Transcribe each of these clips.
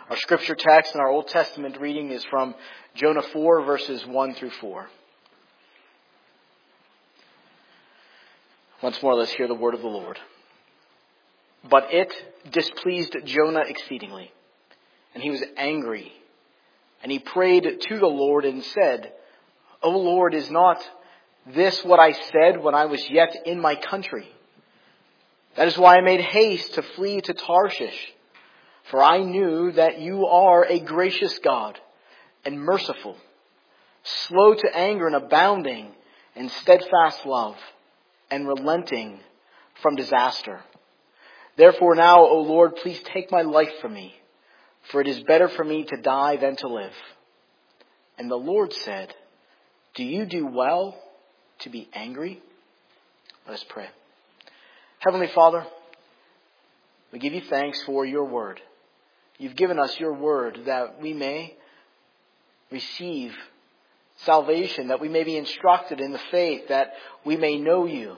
Our scripture text and our Old Testament reading is from Jonah 4, verses 1 through 4. Once more, let's hear the word of the Lord. But it displeased Jonah exceedingly, and he was angry. And he prayed to the Lord and said, O Lord, is not this what I said when I was yet in my country? That is why I made haste to flee to Tarshish. For I knew that you are a gracious God and merciful, slow to anger and abounding in steadfast love, and relenting from disaster. Therefore now, O Lord, please take my life from me, for it is better for me to die than to live. And the Lord said, Do you do well to be angry? Let us pray. Heavenly Father, we give you thanks for your word. You've given us your word that we may receive salvation, that we may be instructed in the faith, that we may know you.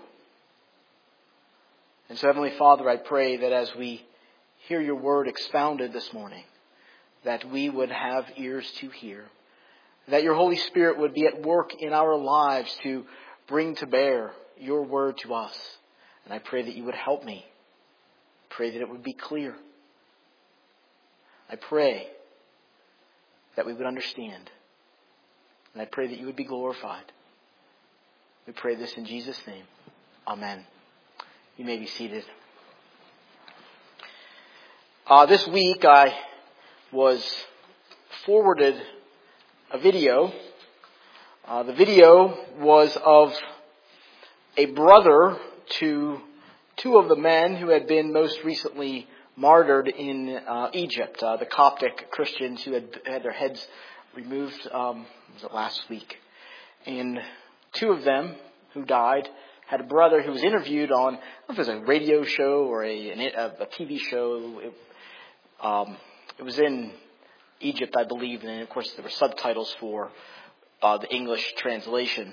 And so, Heavenly Father, I pray that as we hear your word expounded this morning, that we would have ears to hear, that your Holy Spirit would be at work in our lives to bring to bear your word to us. And I pray that you would help me. Pray that it would be clear. I pray that we would understand. And I pray that you would be glorified. We pray this in Jesus' name. Amen. You may be seated. This week I was forwarded a video. The video was of a brother to two of the men who had been most recently martyred in Egypt, the Coptic Christians who had their heads removed, was it last week? And two of them who died had a brother who was interviewed on, I don't know if it was a radio show or a TV show. It was in Egypt, I believe, and of course there were subtitles for the English translation.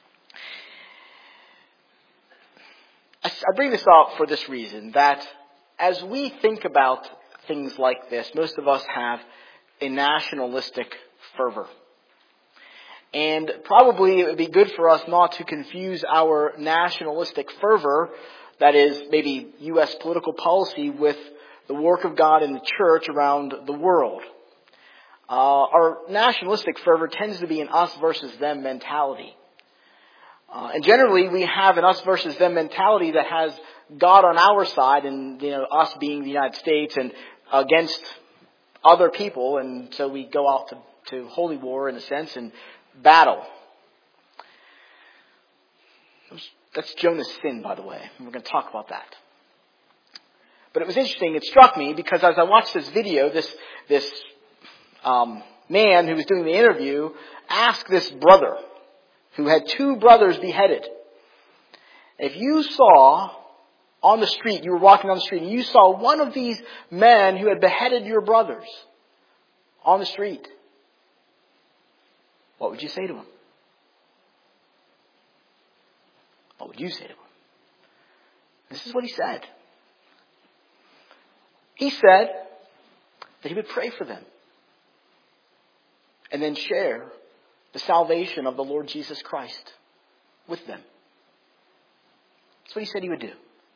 I bring this up for this reason, that as we think about things like this, most of us have a nationalistic fervor. And probably it would be good for us not to confuse our nationalistic fervor, that is maybe U.S. political policy, with the work of God in the church around the world. Our nationalistic fervor tends to be an us versus them mentality. And generally we have an us versus them mentality that has God on our side, and us being the United States, and against other people, and so we go out to holy war in a sense and battle. That's Jonah's sin, by the way, and we're going to talk about that. But it was interesting. It struck me because as I watched this video, this man who was doing the interview asked this brother, who had two brothers beheaded, if you saw on the street, you were walking on the street, and you saw one of these men who had beheaded your brothers on the street, what would you say to him? What would you say to him? This is what he said. He said that he would pray for them and then share the salvation of the Lord Jesus Christ with them. That's what he said he would do.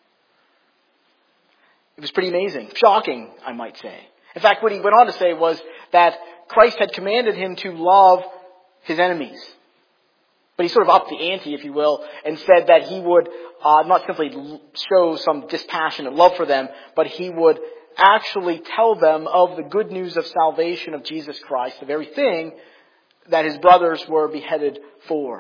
It was pretty amazing. Shocking, I might say. In fact, what he went on to say was that Christ had commanded him to love his enemies. But he sort of upped the ante, if you will, and said that he would not simply show some dispassionate love for them, but he would actually tell them of the good news of salvation of Jesus Christ, the very thing that his brothers were beheaded for.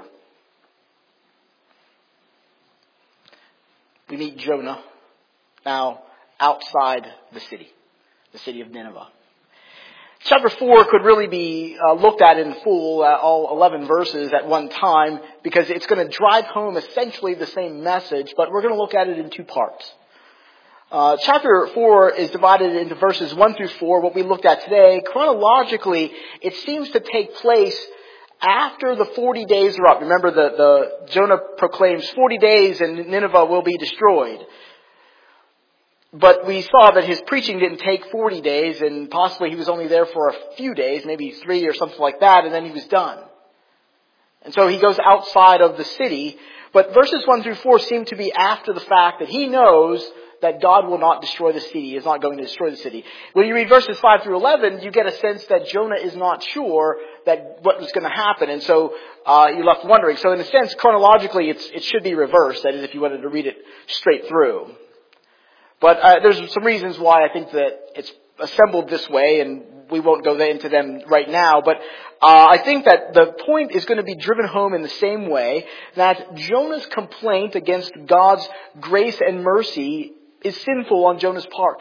We meet Jonah now outside the city of Nineveh. Chapter 4 could really be looked at in full, all 11 verses at one time, because it's going to drive home essentially the same message, but we're going to look at it in two parts. Chapter 4 is divided into verses 1 through 4, what we looked at today. Chronologically, it seems to take place after the 40 days are up. Remember, the Jonah proclaims 40 days and Nineveh will be destroyed. But we saw that his preaching didn't take 40 days, and possibly he was only there for a few days, maybe 3 or something like that, and then he was done. And so he goes outside of the city. But verses 1 through 4 seem to be after the fact that he knows that God will not destroy the city. He is not going to destroy the city. When you read verses 5 through 11, you get a sense that Jonah is not sure that what was going to happen. And so you're left wondering. So in a sense, chronologically, it should be reversed. That is, if you wanted to read it straight through. But there's some reasons why I think that it's assembled this way, and we won't go into them right now. But I think that the point is going to be driven home in the same way, that Jonah's complaint against God's grace and mercy is sinful on Jonah's part.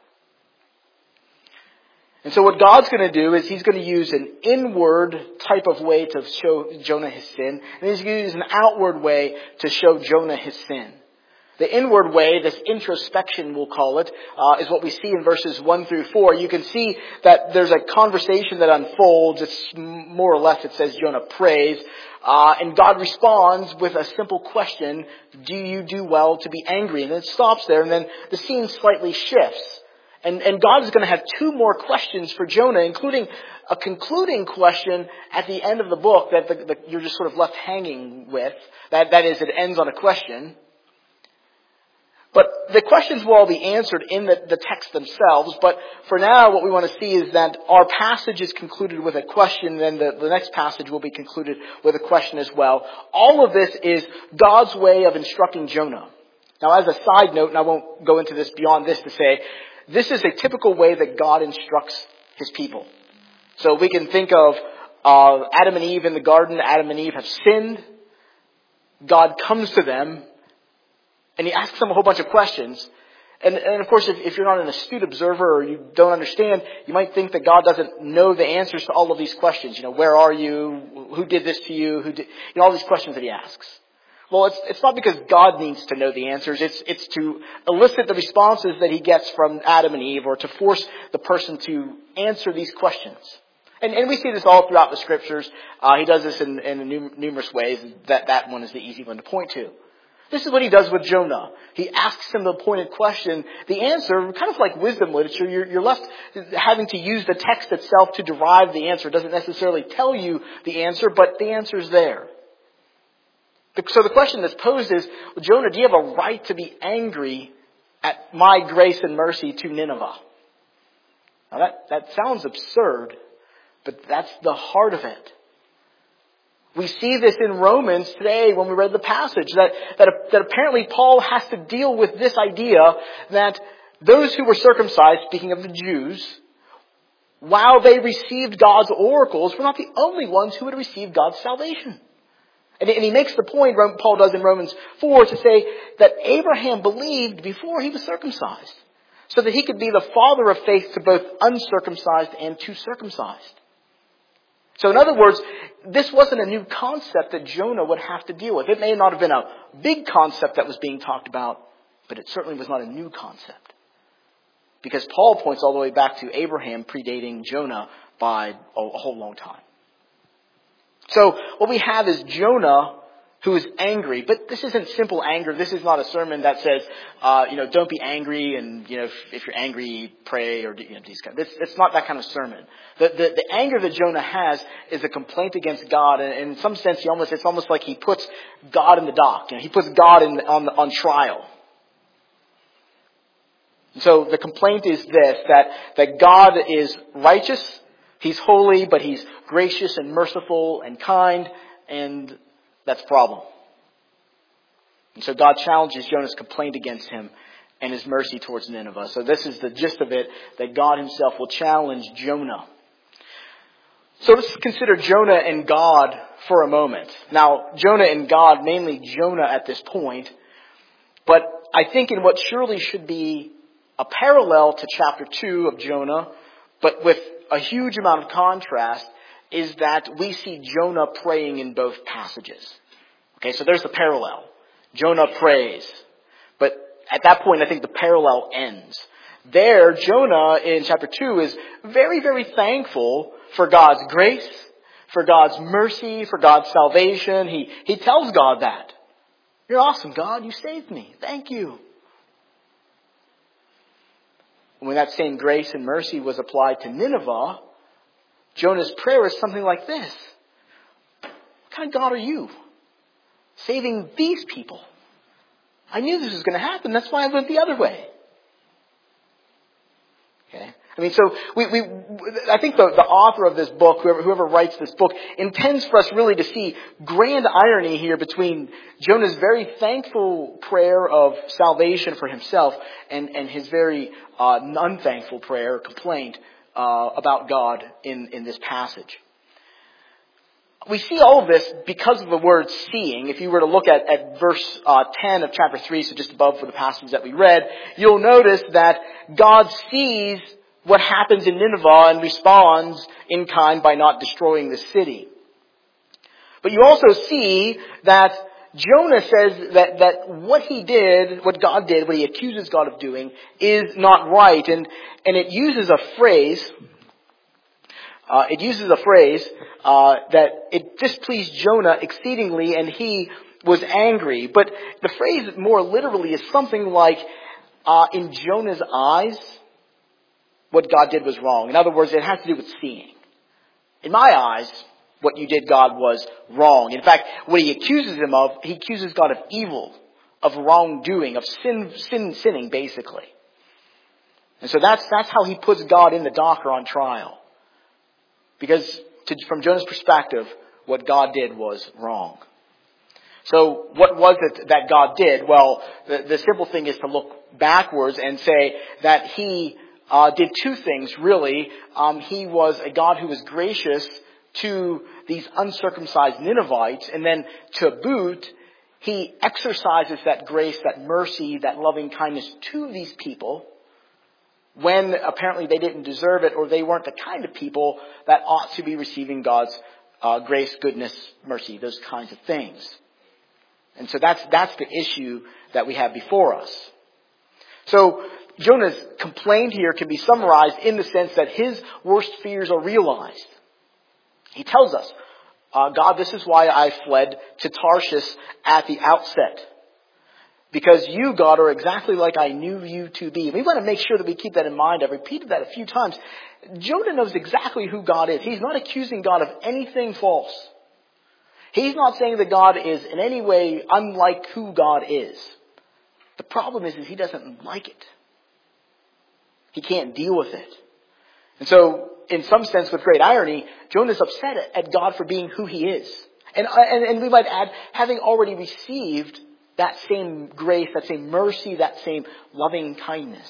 And so what God's going to do is he's going to use an inward type of way to show Jonah his sin, and he's going to use an outward way to show Jonah his sin. The inward way, this introspection we'll call it, is what we see in verses 1 through 4. You can see that there's a conversation that unfolds. It's more or less, it says Jonah prays. And God responds with a simple question, do you do well to be angry? And it stops there, and then the scene slightly shifts. And God is going to have 2 more questions for Jonah, including a concluding question at the end of the book that you're just sort of left hanging with. That is, it ends on a question. But the questions will all be answered in the text themselves. But for now, what we want to see is that our passage is concluded with a question, then the next passage will be concluded with a question as well. All of this is God's way of instructing Jonah. Now, as a side note, and I won't go into this beyond this to say, this is a typical way that God instructs his people. So we can think of Adam and Eve in the garden. Adam and Eve have sinned. God comes to them, and he asks them a whole bunch of questions. And of course, if you're not an astute observer or you don't understand, you might think that God doesn't know the answers to all of these questions. You know, where are you? Who did this to you? All these questions that he asks. Well, it's not because God needs to know the answers. It's to elicit the responses that he gets from Adam and Eve, or to force the person to answer these questions. And we see this all throughout the scriptures. He does this in numerous ways. That one is the easy one to point to. This is what he does with Jonah. He asks him the pointed question. The answer, kind of like wisdom literature, you're left having to use the text itself to derive the answer. It doesn't necessarily tell you the answer, but the answer is there. So the question that's posed is, well, Jonah, do you have a right to be angry at my grace and mercy to Nineveh? Now that sounds absurd, but that's the heart of it. We see this in Romans today when we read the passage, that apparently Paul has to deal with this idea that those who were circumcised, speaking of the Jews, while they received God's oracles, were not the only ones who had received God's salvation. And he makes the point, Paul does in Romans 4, to say that Abraham believed before he was circumcised, so that he could be the father of faith to both uncircumcised and to circumcised. So in other words, this wasn't a new concept that Jonah would have to deal with. It may not have been a big concept that was being talked about, but it certainly was not a new concept. Because Paul points all the way back to Abraham predating Jonah by a whole long time. So what we have is Jonah who is angry. But this isn't simple anger. This is not a sermon that says, don't be angry, and if you're angry, pray, or these kind. It's not that kind of sermon. The anger that Jonah has is a complaint against God, and in some sense, it's almost like he puts God in the dock. He puts God on trial. So the complaint is this: that God is righteous, He's holy, but He's gracious and merciful and kind, and that's a problem. And so God challenges Jonah's complaint against him and his mercy towards Nineveh. So this is the gist of it, that God Himself will challenge Jonah. So let's consider Jonah and God for a moment. Now, Jonah and God, mainly Jonah at this point, but I think in what surely should be a parallel to chapter 2 of Jonah, but with a huge amount of contrast, is that we see Jonah praying in both passages. Okay, so there's the parallel. Jonah prays. But at that point, I think the parallel ends. There, Jonah in chapter 2 is very, very thankful for God's grace, for God's mercy, for God's salvation. He tells God that. You're awesome, God. You saved me. Thank you. when that same grace and mercy was applied to Nineveh, Jonah's prayer is something like this. What kind of God are you? Saving these people. I knew this was going to happen. That's why I went the other way. Okay. I mean, so I think the author of this book, whoever writes this book, intends for us really to see grand irony here between Jonah's very thankful prayer of salvation for himself and his very unthankful prayer, complaint about God in this passage. We see all of this because of the word seeing. If you were to look at verse 10 of chapter 3, so just above for the passage that we read, you'll notice that God sees what happens in Nineveh and responds in kind by not destroying the city. But you also see that Jonah says that what he did, what God did, what he accuses God of doing, is not right. And it uses a phrase... that it displeased Jonah exceedingly and he was angry. But the phrase more literally is something like, in Jonah's eyes, what God did was wrong. In other words, it has to do with seeing. In my eyes, what you did, God, was wrong. In fact, what he accuses him of, he accuses God of evil, of wrongdoing, of sinning, basically. And so that's how he puts God in the dock or on trial. Because from Jonah's perspective, what God did was wrong. So what was it that God did? Well, the simple thing is to look backwards and say that he did two things, really. He was a God who was gracious to these uncircumcised Ninevites. And then to boot, he exercises that grace, that mercy, that loving kindness to these people when apparently they didn't deserve it or they weren't the kind of people that ought to be receiving God's grace, goodness, mercy, those kinds of things. And so that's the issue that we have before us. So Jonah's complaint here can be summarized in the sense that his worst fears are realized. He tells us, God, this is why I fled to Tarshish at the outset. Because you, God, are exactly like I knew you to be. We want to make sure that we keep that in mind. I've repeated that a few times. Jonah knows exactly who God is. He's not accusing God of anything false. He's not saying that God is in any way unlike who God is. The problem is he doesn't like it. He can't deal with it. And so, in some sense, with great irony, Jonah's upset at God for being who he is. And we might add, having already received that same grace, that same mercy, that same loving kindness.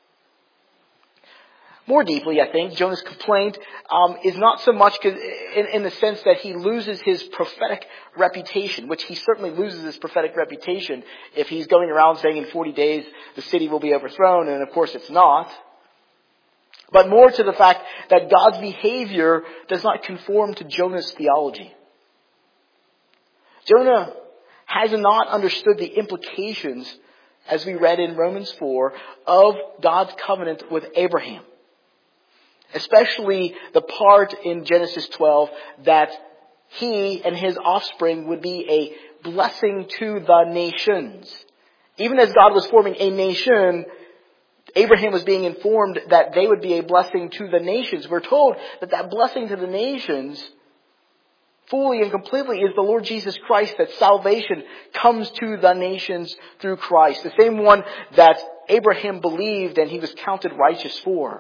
More deeply, I think, Jonah's complaint is not so much in the sense that he loses his prophetic reputation, which he certainly loses his prophetic reputation if he's going around saying in 40 days the city will be overthrown, and of course it's not. But more to the fact that God's behavior does not conform to Jonah's theology. Jonah has not understood the implications, as we read in Romans 4, of God's covenant with Abraham. Especially the part in Genesis 12 that he and his offspring would be a blessing to the nations. Even as God was forming a nation, Abraham was being informed that they would be a blessing to the nations. We're told that blessing to the nations fully and completely is the Lord Jesus Christ, that salvation comes to the nations through Christ. The same one that Abraham believed and he was counted righteous for.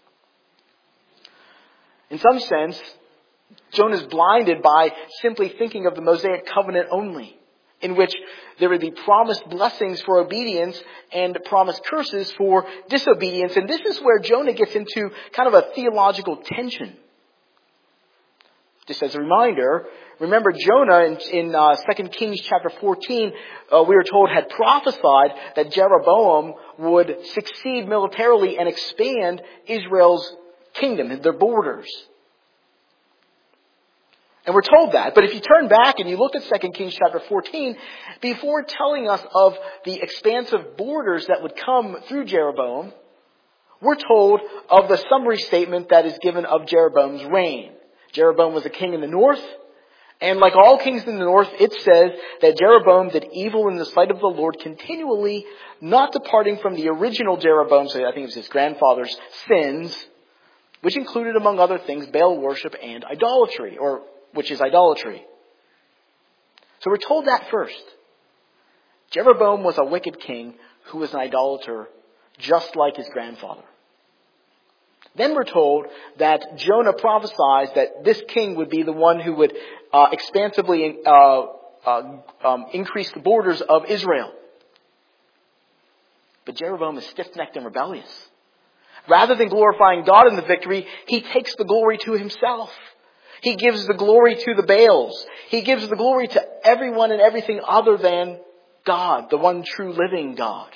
In some sense, Jonah is blinded by simply thinking of the Mosaic covenant only, in which there would be promised blessings for obedience and promised curses for disobedience. And this is where Jonah gets into kind of a theological tension. Just as a reminder, remember Jonah in 2 Kings chapter 14, we were told had prophesied that Jeroboam would succeed militarily and expand Israel's kingdom, their borders. And we're told that. But if you turn back and you look at 2 Kings chapter 14, before telling us of the expansive borders that would come through Jeroboam, we're told of the summary statement that is given of Jeroboam's reign. Jeroboam was a king in the north, And like all kings in the north, it says that Jeroboam did evil in the sight of the Lord continually, not departing from the original Jeroboam, so I think it was his grandfather's sins, which included, among other things, Baal worship and idolatry, which is idolatry. So we're told that first. Jeroboam was a wicked king who was an idolater, just like his grandfather. Then we're told that Jonah prophesies that this king would be the one who would expansively increase the borders of Israel. But Jeroboam is stiff-necked and rebellious. Rather than glorifying God in the victory, he takes the glory to himself. He gives the glory to the Baals. He gives the glory to everyone and everything other than God, the one true living God.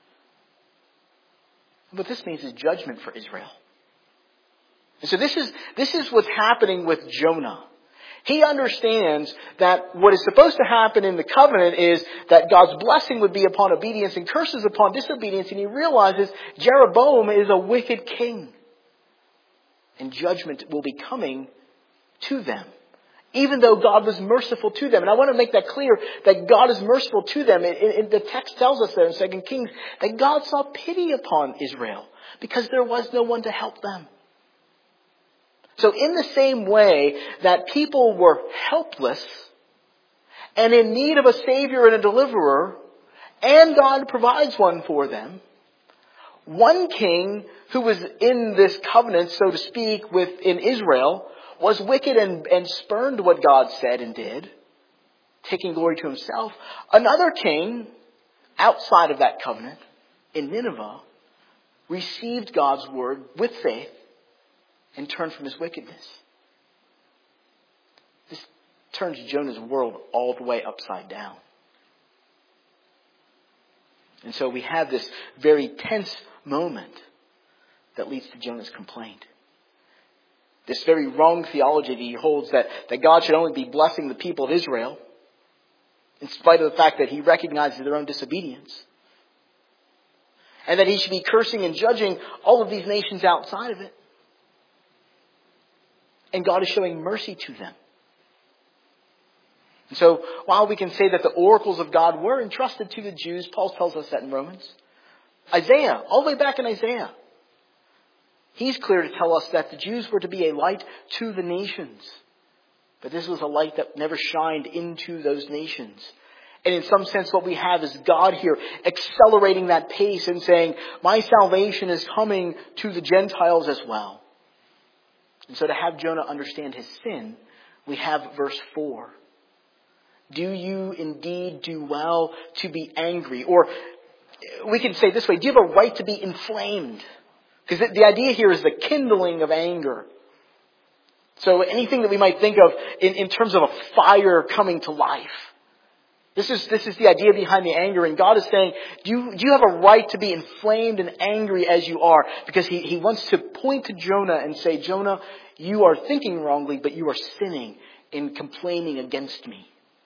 What this means is judgment for Israel. And so this is what's happening with Jonah. He understands that what is supposed to happen in the covenant is that God's blessing would be upon obedience and curses upon disobedience. And he realizes Jeroboam is a wicked king. And judgment will be coming to them, even though God was merciful to them. And I want to make that clear, that God is merciful to them. The text tells us there in 2 Kings that God saw pity upon Israel because there was no one to help them. So in the same way that people were helpless and in need of a Savior and a deliverer, and God provides one for them, one king who was in this covenant, so to speak, in Israel, was wicked and spurned what God said and did, taking glory to himself. Another king, outside of that covenant, in Nineveh, received God's word with faith and turned from his wickedness. This turns Jonah's world all the way upside down. And so we have this very tense moment that leads to Jonah's complaint. This very wrong theology that he holds that God should only be blessing the people of Israel, in spite of the fact that he recognizes their own disobedience. And that he should be cursing and judging all of these nations outside of it. And God is showing mercy to them. And so, while we can say that the oracles of God were entrusted to the Jews, Paul tells us that in Romans. Isaiah, all the way back in Isaiah, he's clear to tell us that the Jews were to be a light to the nations. But this was a light that never shined into those nations. And in some sense, what we have is God here accelerating that pace and saying, my salvation is coming to the Gentiles as well. And so to have Jonah understand his sin, we have verse 4. Do you indeed do well to be angry? Or we can say it this way, do you have a right to be inflamed? Because the idea here is the kindling of anger. So anything that we might think of in terms of a fire coming to life. This is the idea behind the anger. And God is saying, do you have a right to be inflamed and angry as you are? Because he wants to point to Jonah and say, Jonah, you are thinking wrongly, but you are sinning in complaining against me.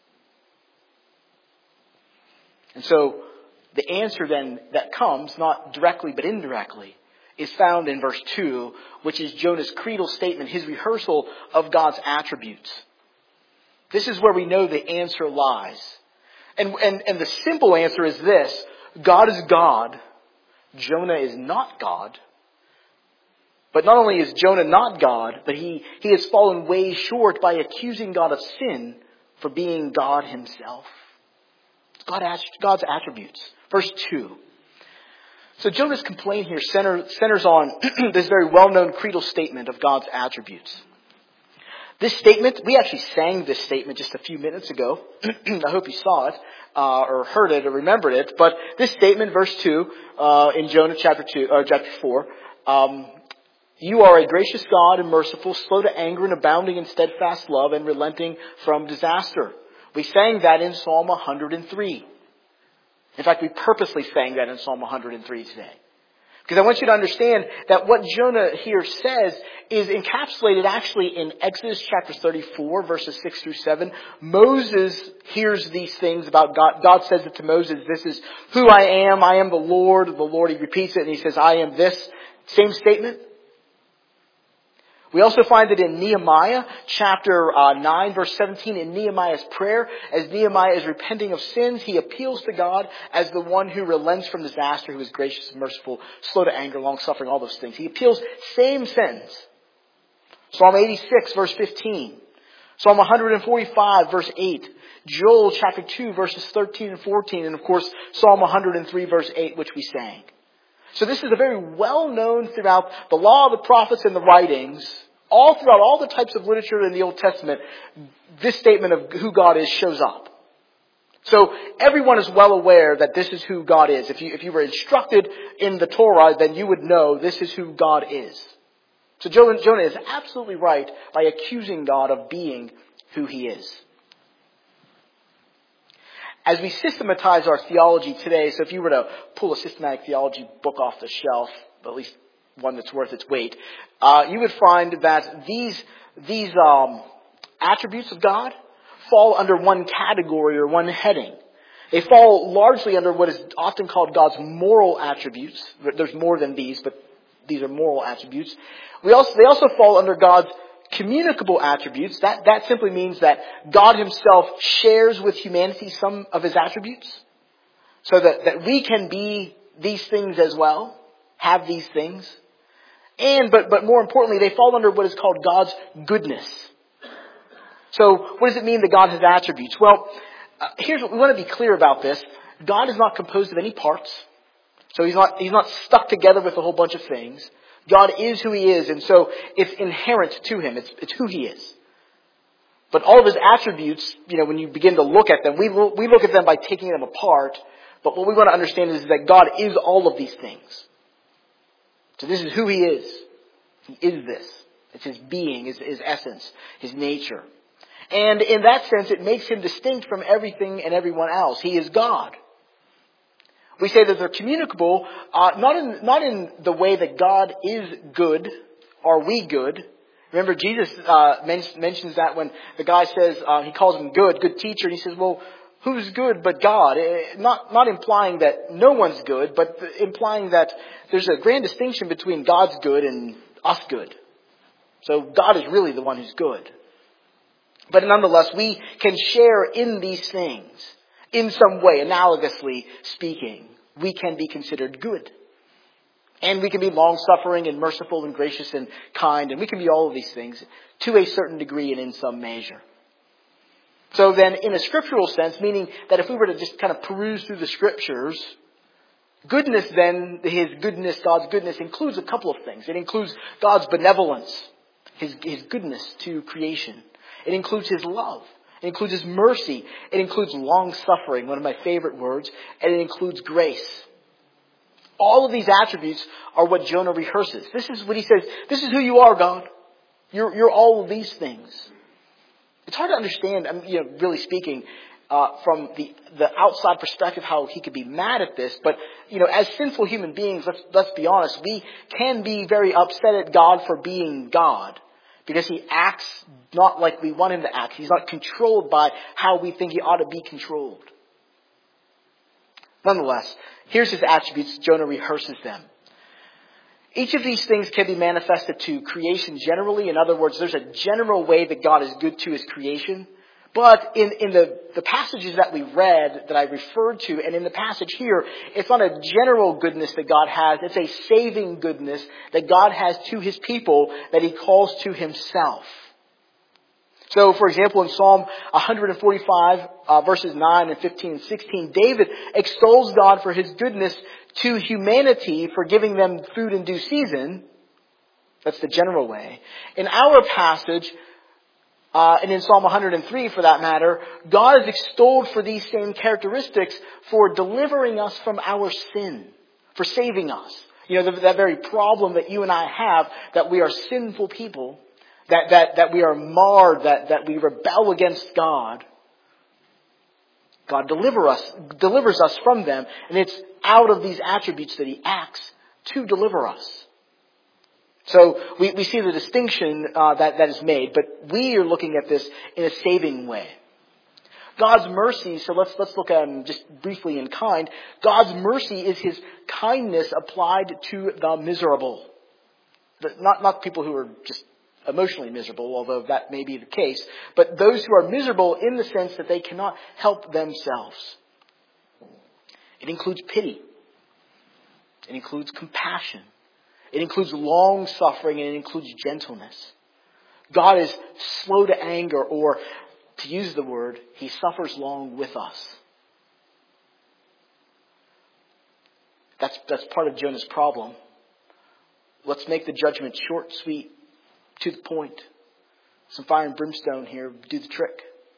And so the answer then that comes, not directly but indirectly, is found in verse 2, which is Jonah's creedal statement, his rehearsal of God's attributes. This is where we know the answer lies. And the simple answer is this: God is God. Jonah is not God. But not only is Jonah not God, but he has fallen way short by accusing God of sin for being God himself. God's attributes. Verse 2. So Jonah's complaint here centers on this very well-known creedal statement of God's attributes. This statement, we actually sang this statement just a few minutes ago. I hope you saw it, or heard it, or remembered it. But this statement, verse 2, in Jonah chapter 4, you are a gracious God and merciful, slow to anger and abounding in steadfast love and relenting from disaster. We sang that in Psalm 103. In fact, we purposely sang that in Psalm 103 today. Because I want you to understand that what Jonah here says is encapsulated actually in Exodus chapter 34, verses 6 through 7. Moses hears these things about God. God says it to Moses, this is who I am the Lord. The Lord, he repeats it and he says, I am this. Same statement. We also find it in Nehemiah chapter 9 verse 17 in Nehemiah's prayer. As Nehemiah is repenting of sins, he appeals to God as the one who relents from disaster, who is gracious and merciful, slow to anger, long-suffering, all those things. He appeals, same sentence. Psalm 86 verse 15. Psalm 145 verse 8. Joel chapter 2 verses 13 and 14. And of course, Psalm 103 verse 8, which we sang. So this is a very well-known throughout the law, the prophets, and the writings, all throughout all the types of literature in the Old Testament, this statement of who God is shows up. So everyone is well aware that this is who God is. If you were instructed in the Torah, then you would know this is who God is. So Jonah is absolutely right by accusing God of being who he is. As we systematize our theology today, so if you were to pull a systematic theology book off the shelf, at least one that's worth its weight, you would find that these attributes of God fall under one category or one heading. They fall largely under what is often called God's moral attributes. There's more than these, but these are moral attributes. They also fall under God's communicable attributes. That simply means that God himself shares with humanity some of his attributes, so that we can be these things as well, have these things. But more importantly, they fall under what is called God's goodness. So what does it mean that God has attributes? Well, here's what we want to be clear about this. God is not composed of any parts. So he's not stuck together with a whole bunch of things. God is who he is, and so it's inherent to him. It's who he is. But all of his attributes, when you begin to look at them, we look at them by taking them apart. But what we want to understand is that God is all of these things. So this is who he is. He is this. It's his being, his essence, his nature. And in that sense, it makes him distinct from everything and everyone else. He is God. We say that they're communicable, not in the way that God is good. Are we good? Remember, Jesus mentions that when the guy says, he calls him good teacher, and he says, well, who's good but God? Not implying that no one's good, but implying that there's a grand distinction between God's good and us good. So God is really the one who's good. But nonetheless, we can share in these things. In some way, analogously speaking, we can be considered good. And we can be long-suffering and merciful and gracious and kind. And we can be all of these things to a certain degree and in some measure. So then, in a scriptural sense, meaning that if we were to just kind of peruse through the scriptures, goodness then, his goodness, God's goodness, includes a couple of things. It includes God's benevolence, his goodness to creation. It includes his love. It includes his mercy. It includes long-suffering, one of my favorite words. And it includes grace. All of these attributes are what Jonah rehearses. This is what he says. This is who you are, God. You're all of these things. It's hard to understand, really speaking, from the outside perspective, how he could be mad at this. But, as sinful human beings, let's be honest, we can be very upset at God for being God. Because he acts not like we want him to act. He's not controlled by how we think he ought to be controlled. Nonetheless, here's his attributes. Jonah rehearses them. Each of these things can be manifested to creation generally. In other words, there's a general way that God is good to his creation. But in the passages that we read, that I referred to, and in the passage here, it's not a general goodness that God has. It's a saving goodness that God has to his people that he calls to himself. So, for example, in Psalm 145, verses 9 and 15 and 16, David extols God for his goodness to humanity for giving them food in due season. That's the general way. In our passage, and in Psalm 103 for that matter, God is extolled for these same characteristics for delivering us from our sin, for saving us. That very problem that you and I have, that we are sinful people, that we are marred, that we rebel against God. God delivers us from them, and it's out of these attributes that he acts to deliver us. So we see the distinction that is made, but we are looking at this in a saving way. God's mercy, so let's look at them just briefly in kind. God's mercy is his kindness applied to the miserable. Not people who are just emotionally miserable, although that may be the case, but those who are miserable in the sense that they cannot help themselves. It includes pity. It includes compassion. It includes long suffering, and it includes gentleness. God is slow to anger, or to use the word, He suffers long with us. That's part of Jonah's problem. Let's make the judgment short, sweet, to the point. Some fire and brimstone here do the trick.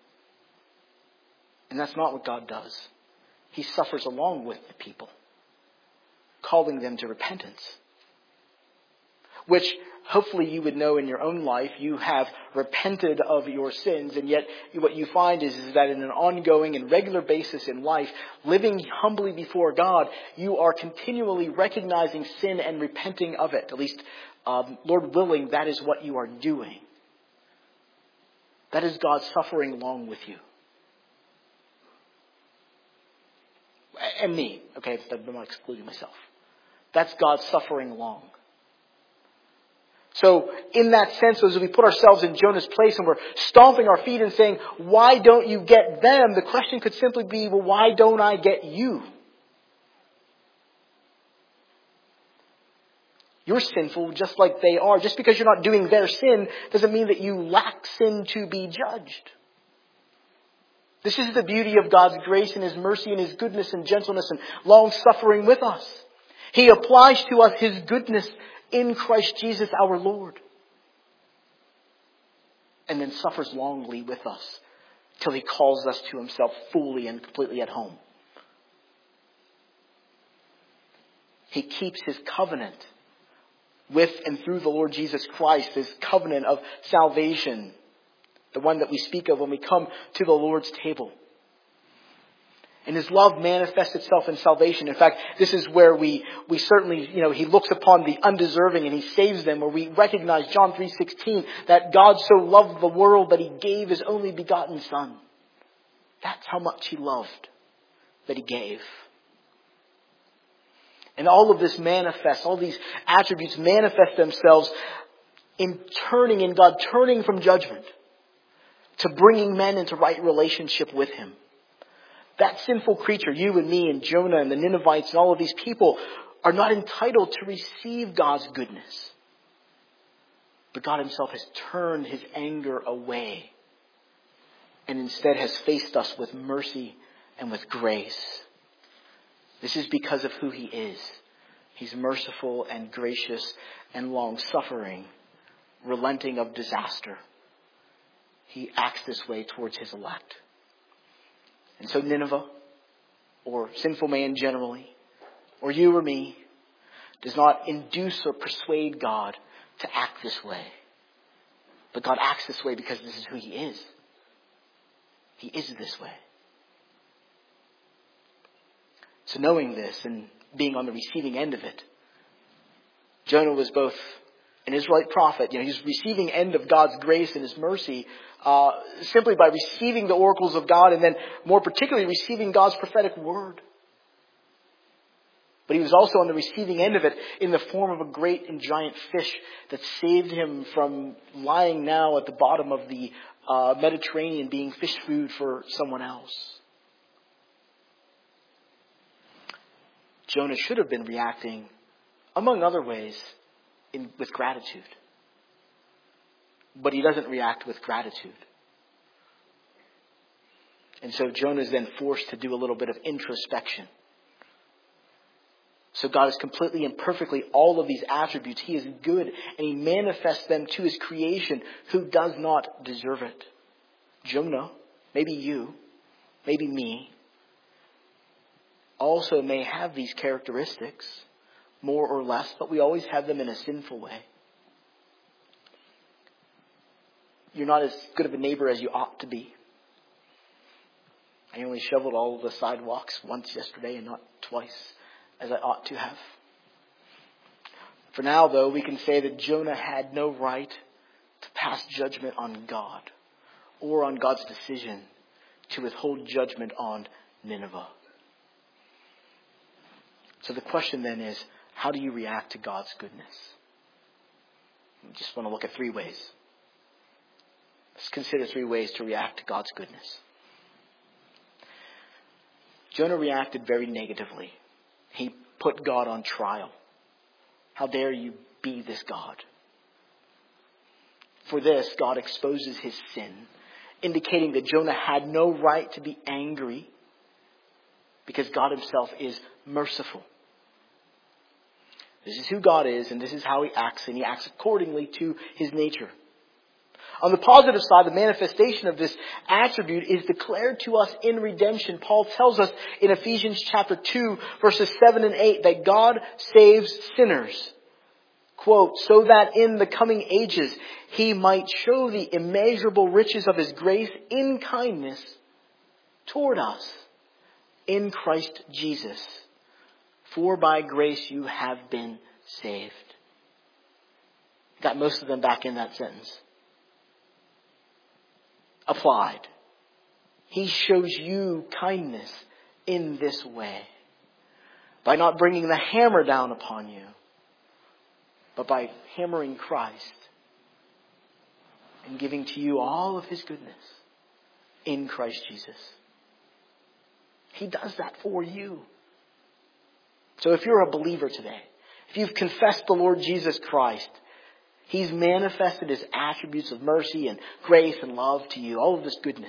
And that's not what God does. He suffers along with the people, calling them to repentance. Which hopefully you would know in your own life. You have repented of your sins, and yet what you find is that in an ongoing and regular basis in life, living humbly before God, you are continually recognizing sin and repenting of it. At least, Lord willing, that is what you are doing. That is God suffering along with you. And me, okay, I'm not excluding myself. That's God suffering along. So in that sense, as we put ourselves in Jonah's place and we're stomping our feet and saying, why don't you get them? The question could simply be, well, why don't I get you? You're sinful just like they are. Just because you're not doing their sin doesn't mean that you lack sin to be judged. This is the beauty of God's grace and His mercy and His goodness and gentleness and long suffering with us. He applies to us His goodness in Christ Jesus our Lord. And then suffers longly with us till He calls us to Himself fully and completely at home. He keeps His covenant with and through the Lord Jesus Christ, His covenant of salvation, the one that we speak of when we come to the Lord's table. And His love manifests itself in salvation. In fact, this is where we certainly, He looks upon the undeserving and He saves them, where we recognize John 3:16, that God so loved the world that He gave His only begotten Son. That's how much He loved, that He gave. And all of this manifests, all these attributes manifest themselves in God turning from judgment to bringing men into right relationship with Him. That sinful creature, you and me and Jonah and the Ninevites and all of these people, are not entitled to receive God's goodness. But God Himself has turned His anger away and instead has faced us with mercy and with grace. This is because of who He is. He's merciful and gracious and long-suffering, relenting of disaster. He acts this way towards His elect. And so Nineveh, or sinful man generally, or you or me, does not induce or persuade God to act this way. But God acts this way because this is who He is. He is this way. So knowing this and being on the receiving end of it, Jonah was both an Israelite prophet. He's receiving end of God's grace and His mercy simply by receiving the oracles of God, and then more particularly receiving God's prophetic word. But he was also on the receiving end of it in the form of a great and giant fish that saved him from lying now at the bottom of the Mediterranean being fish food for someone else. Jonah should have been reacting, among other ways, with gratitude. But he doesn't react with gratitude. And so Jonah is then forced to do a little bit of introspection. So God is completely and perfectly all of these attributes. He is good, and He manifests them to His creation who does not deserve it. Jonah, maybe you, maybe me, also may have these characteristics, more or less, but we always have them in a sinful way. You're not as good of a neighbor as you ought to be. I only shoveled all of the sidewalks once yesterday and not twice as I ought to have. For now, though, we can say that Jonah had no right to pass judgment on God or on God's decision to withhold judgment on Nineveh. So the question then is, how do you react to God's goodness? I just want to look at 3 ways. Let's consider 3 ways to react to God's goodness. Jonah reacted very negatively. He put God on trial. How dare you be this God? For this, God exposes his sin, indicating that Jonah had no right to be angry because God himself is merciful. This is who God is, and this is how he acts, and he acts accordingly to his nature. On the positive side, the manifestation of this attribute is declared to us in redemption. Paul tells us in Ephesians chapter 2, verses 7 and 8, that God saves sinners. Quote, so that in the coming ages he might show the immeasurable riches of his grace in kindness toward us in Christ Jesus. For by grace you have been saved. Got most of them back in that sentence. Applied. He shows you kindness in this way. By not bringing the hammer down upon you, but by hammering Christ and giving to you all of his goodness in Christ Jesus. He does that for you. So if you're a believer today, if you've confessed the Lord Jesus Christ, he's manifested his attributes of mercy and grace and love to you, all of this goodness.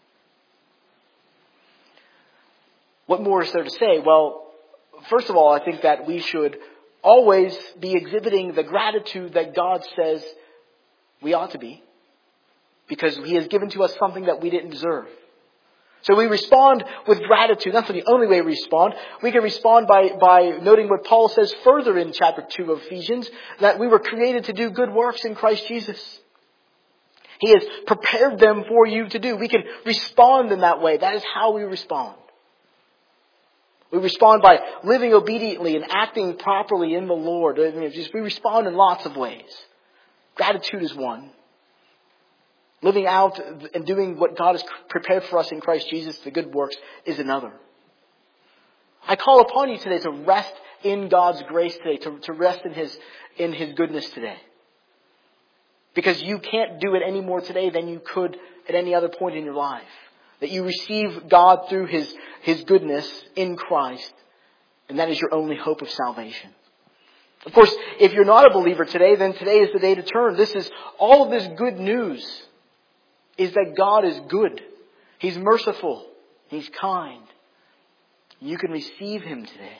What more is there to say? Well, first of all, I think that we should always be exhibiting the gratitude that God says we ought to be, because he has given to us something that we didn't deserve. So we respond with gratitude. That's not the only way we respond. We can respond by noting what Paul says further in chapter 2 of Ephesians, that we were created to do good works in Christ Jesus. He has prepared them for you to do. We can respond in that way. That is how we respond. We respond by living obediently and acting properly in the Lord. We respond in lots of ways. Gratitude is one. Living out and doing what God has prepared for us in Christ Jesus, the good works, is another. I call upon you today to rest in God's grace today, to rest in his goodness today. Because you can't do it any more today than you could at any other point in your life. That you receive God through his goodness in Christ. And that is your only hope of salvation. Of course, if you're not a believer today, then today is the day to turn. All of this good news is that God is good. He's merciful. He's kind. You can receive him today.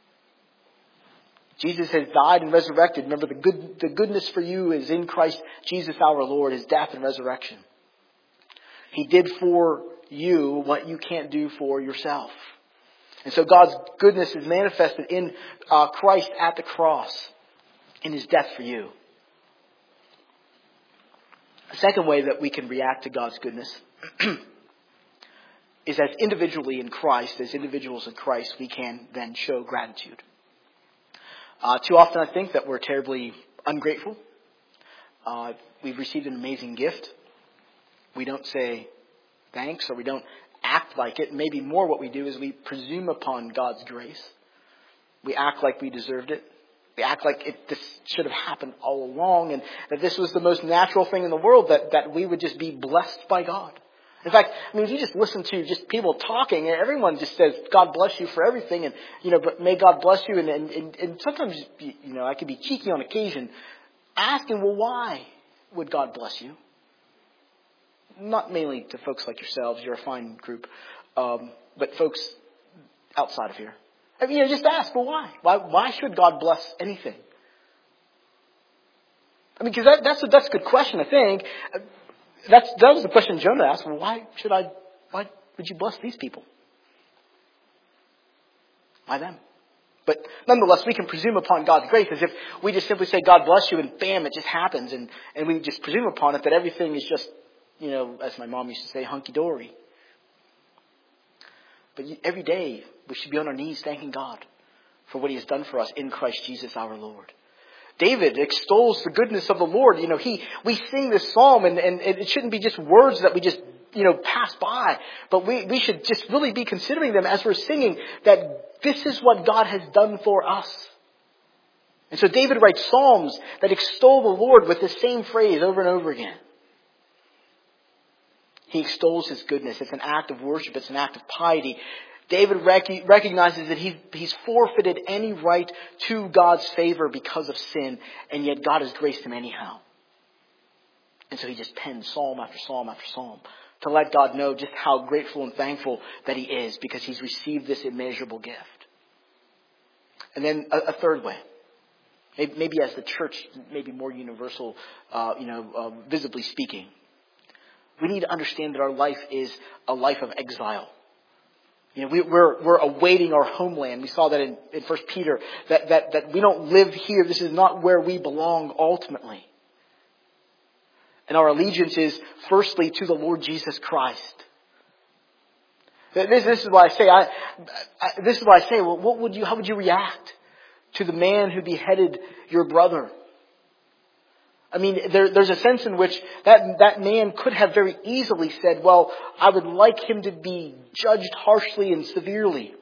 Jesus has died and resurrected. Remember, the goodness for you is in Christ Jesus our Lord, his death and resurrection. He did for you what you can't do for yourself. And so God's goodness is manifested in Christ at the cross, in his death for you. A second way that we can react to God's goodness is as individually in Christ, as individuals in Christ, we can then show gratitude. Too often I think that we're terribly ungrateful. We've received an amazing gift. We don't say thanks, or we don't act like it. Maybe more what we do is we presume upon God's grace. We act like we deserved it. We act like this should have happened all along, and that this was the most natural thing in the world, that we would just be blessed by God. In fact, if you just listen to just people talking, everyone just says, God bless you for everything, and, but may God bless you. And sometimes, I can be cheeky on occasion, asking, well, why would God bless you? Not mainly to folks like yourselves, you're a fine group, but folks outside of here. Just ask, well, why? Why should God bless anything? Because that's a good question, I think. That was the question Jonah asked. Well, why would you bless these people? Why them? But nonetheless, we can presume upon God's grace as if we just simply say, God bless you, and bam, it just happens. And we just presume upon it that everything is just, as my mom used to say, hunky-dory. But every day, we should be on our knees thanking God for what he has done for us in Christ Jesus our Lord. David extols the goodness of the Lord. We sing this psalm, and it shouldn't be just words that we just, pass by. But we should just really be considering them as we're singing, that this is what God has done for us. And so David writes psalms that extol the Lord with the same phrase over and over again. He extols his goodness. It's an act of worship. It's an act of piety. David recognizes that he's forfeited any right to God's favor because of sin, and yet God has graced him anyhow. And so he just pens psalm after psalm after psalm to let God know just how grateful and thankful that he is because he's received this immeasurable gift. And then a third way, maybe as the church, maybe more universal, visibly speaking, we need to understand that our life is a life of exile. We're awaiting our homeland. We saw that in 1 Peter, that we don't live here. This is not where we belong ultimately. And our allegiance is firstly to the Lord Jesus Christ. This is why I say, well, how would you react to the man who beheaded your brother? I mean, there's a sense in which that man could have very easily said, well, I would like him to be judged harshly and severely.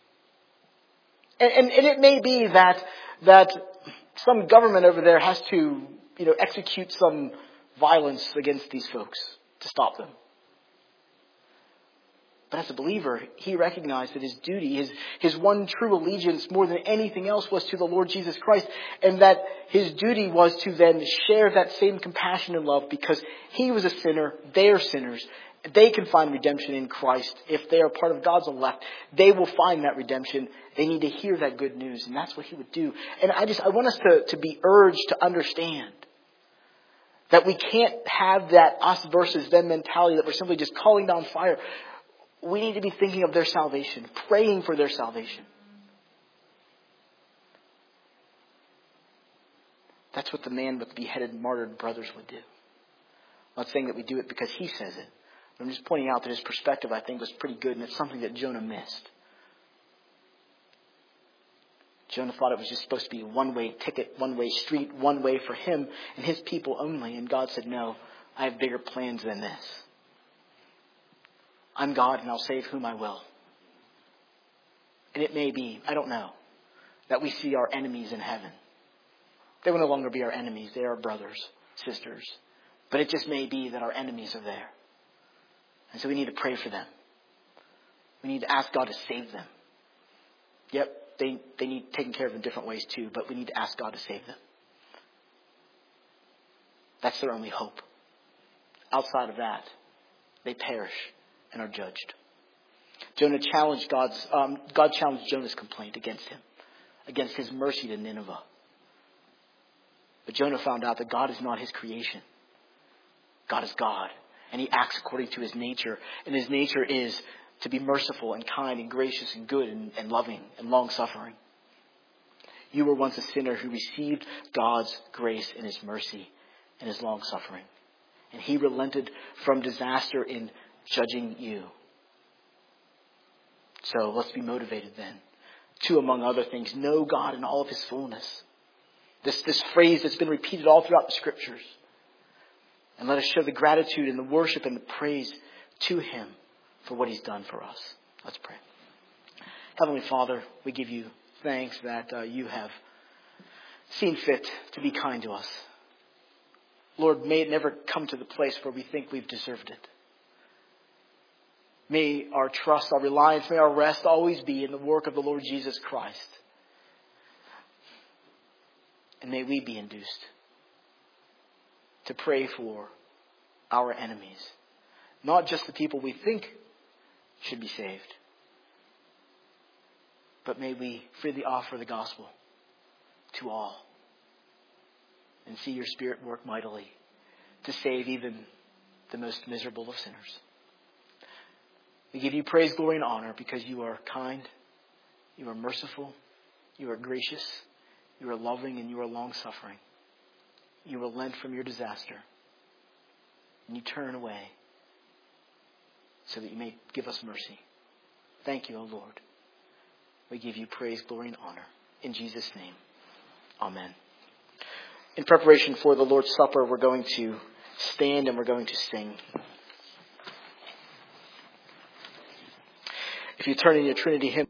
And it may be that some government over there has to, execute some violence against these folks to stop them. But as a believer, he recognized that his duty, his one true allegiance more than anything else was to the Lord Jesus Christ. And that his duty was to then share that same compassion and love because he was a sinner, they are sinners. They can find redemption in Christ. If they are part of God's elect, they will find that redemption. They need to hear that good news. And that's what he would do. And I want us to be urged to understand that we can't have that us versus them mentality that we're simply just calling down fire. We need to be thinking of their salvation, praying for their salvation. That's what the man with the beheaded, martyred brothers would do. I'm not saying that we do it because he says it. I'm just pointing out that his perspective, I think, was pretty good, and it's something that Jonah missed. Jonah thought it was just supposed to be a one-way ticket, one-way street, one way for him and his people only. And God said, no, I have bigger plans than this. I'm God and I'll save whom I will. And it may be, I don't know, that we see our enemies in heaven. They will no longer be our enemies. They are our brothers, sisters. But it just may be that our enemies are there. And so we need to pray for them. We need to ask God to save them. Yep, they need taken care of in different ways too, but we need to ask God to save them. That's their only hope. Outside of that, they perish and are judged. God challenged Jonah's complaint against him, against his mercy to Nineveh. But Jonah found out that God is not his creation. God is God, and he acts according to his nature, and his nature is to be merciful and kind and gracious and good and loving and long-suffering. You were once a sinner who received God's grace and his mercy and his long-suffering. And he relented from disaster in judging you. So let's be motivated then to, among other things, know God in all of his fullness. This phrase that's been repeated all throughout the scriptures. And let us show the gratitude and the worship and the praise to him for what he's done for us. Let's pray. Heavenly Father, we give you thanks that you have seen fit to be kind to us. Lord, may it never come to the place where we think we've deserved it. May our trust, our reliance, may our rest always be in the work of the Lord Jesus Christ. And may we be induced to pray for our enemies. Not just the people we think should be saved. But may we freely offer the gospel to all. And see your Spirit work mightily to save even the most miserable of sinners. We give you praise, glory, and honor because you are kind, you are merciful, you are gracious, you are loving, and you are long-suffering. You relent from your disaster, and you turn away so that you may give us mercy. Thank you, O Lord. We give you praise, glory, and honor. In Jesus' name, amen. In preparation for the Lord's Supper, we're going to stand and we're going to sing. If you turn in your Trinity hymn,